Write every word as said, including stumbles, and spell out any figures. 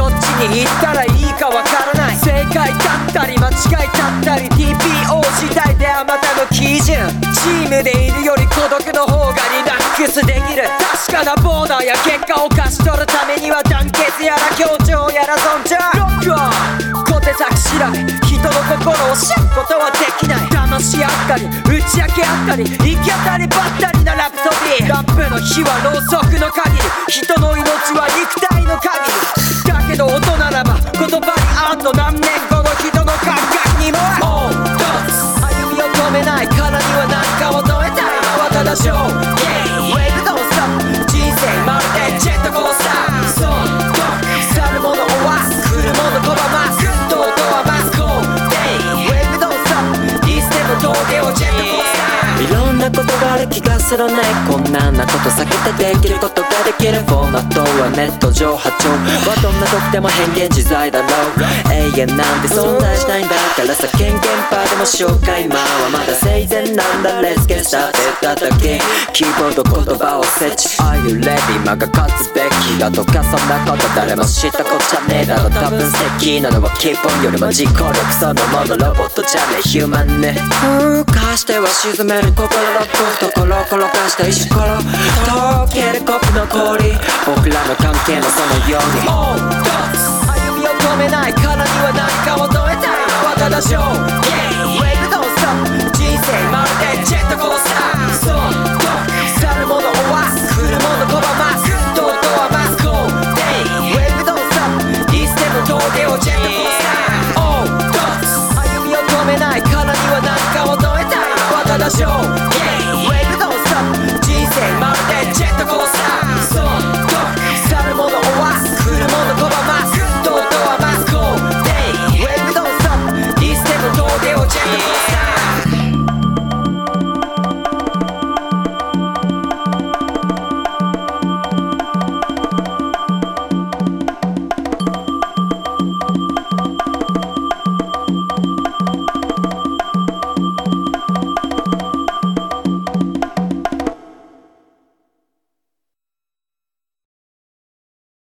どっちに行ったらいいかわからない。正解だったり間違いだったり ティーピーオー 次第であまたの基準。チームでいるより孤独の方がリラックスできる。確かなボーダーや結果を勝ち取るためには団結やら協調やら尊重。ロックオン小手先調べ、人の心を知ることはできない。騙し合ったり打ち明け合ったり行き当たりばったりなラプソディ。ラップの火はろうそくの限り、人の命は肉体の限り。だけど大人ならば言葉にあんの何年後の人の感覚にもオンドツ歩みを止めないからには何かを止めたいのはただショーウェイブドンストップ。人生まるでジェットコースター。そうドッ去るものをわす来るもの拒ますとうとはマスコーデイウェイブドンストップ。いつでも峠をジェットコースター。いろんなことがある気がするね。こんなんなこと避けてできることができる。フォーマットはネット上波長はどんな時でも変幻自在だろう。永遠なんて存在しないんだからさ。ケンケンパーでも紹介マンはまだ生前なんだ。レスケしたって叩きキーボード言葉を設置。Are you ready 間が勝つべきだとかそんなこと誰も知ったこっちゃねえだろ。多分素敵なのはキーポンよりも自己力そのもの。ロボットじゃねえヒューマンね。うん貸しては沈める心のところ転がした石ころ溶けるコップの氷。僕らの関係もそのようにオンドツ歩みを止めないからには何かを止めたいのはただショー